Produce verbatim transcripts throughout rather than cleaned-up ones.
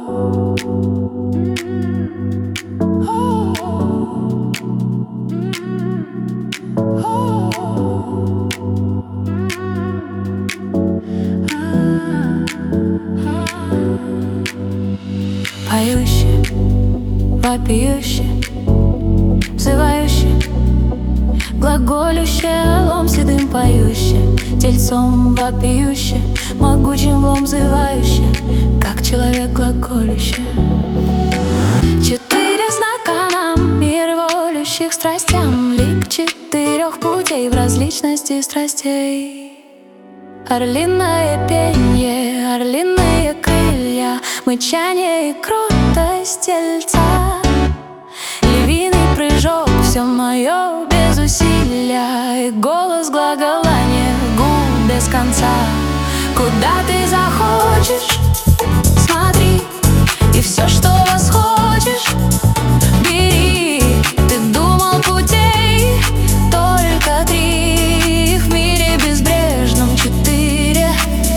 Поющие, вопиющие, взывающие, глаголющие, лом седым поющие, тельцом вопиющие, могучим лом взывающие, как человек глаголющий. Четыре знака нам, мир волющих страстям, лик четырех путей в различности страстей. Орлиное пенье, орлиные крылья, мычание и крутость тельца, львиный прыжок, все мое без усилия, и голос глаголания губ без конца. Куда ты захочешь, смотри, и все, что восхочешь, бери. Ты думал путей только три, в мире безбрежном четыре.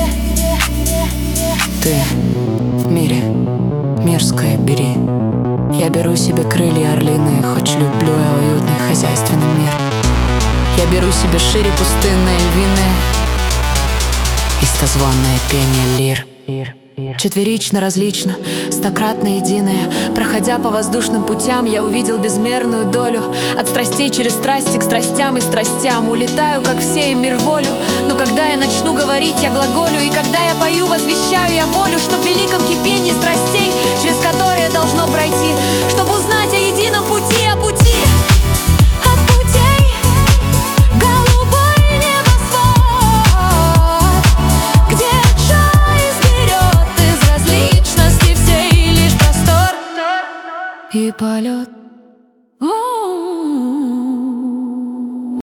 Ты в мире мирское бери. Я беру себе крылья орлиные, хоть люблю я уютный хозяйственный мир. Я беру себе шире пустынное львиное и стозвонное пение лир. Четверично различно, стократно единое. Проходя по воздушным путям, я увидел безмерную долю. От страстей через страсти к страстям и страстям улетаю, как все, и мир волю. Но когда я начну говорить, я глаголю, и когда я пою, возвещаю я волю, что в великом кипении страстей, через которое должно пройти, чтобы узнать о едином пути, о пути. И полет.